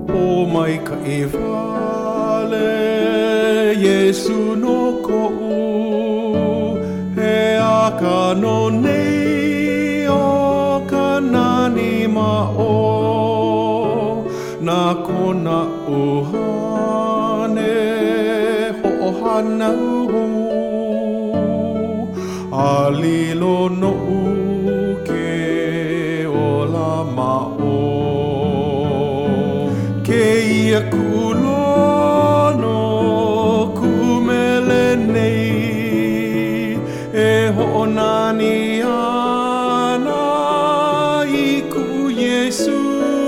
o mai ka e whale Yesu no ko'u he aka no nei o ka nani ma'o na kona uhane ho'ohana uhu a lilo no'u ke ola ma'o ke ia kulono kumele nei e ho'onani ana i ku Yesu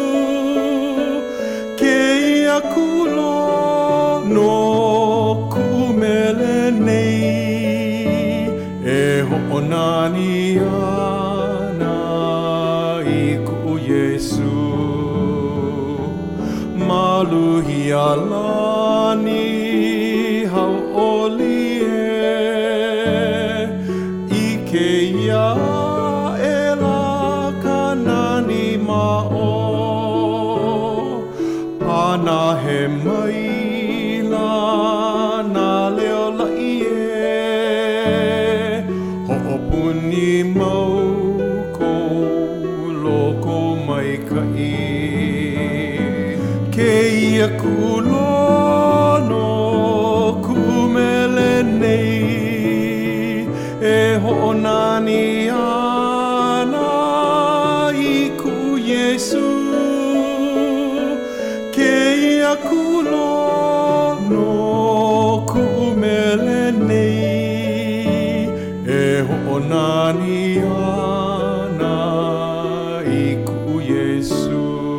ke ia kulono kumele nei e ho'onani ana i ku Yesu maluhi alani hau oli e ke ia e la kanani ma'o ana he maila na leo lai e ho'opuni mau ko loko mai kai ke ia kulono kumele nei e ho'onani ana i ku Yesu ke ia kulono kumele nei e ho'onani ana i ku Yesu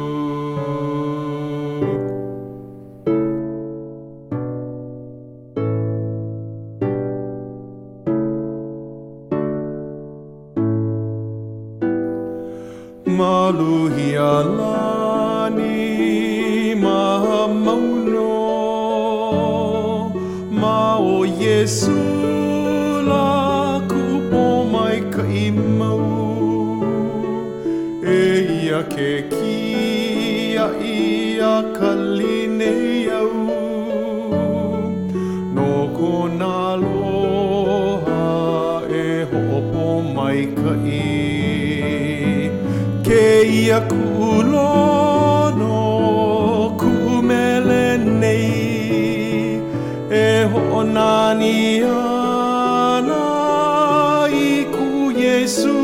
maluhi alani maha mauno ma o Yesu la kupo mai kai mau e ia ke kia ia kaline au no kona loha e hopo mai kai ke ia kulono kumele nei e ho'onani ana i ku Yesu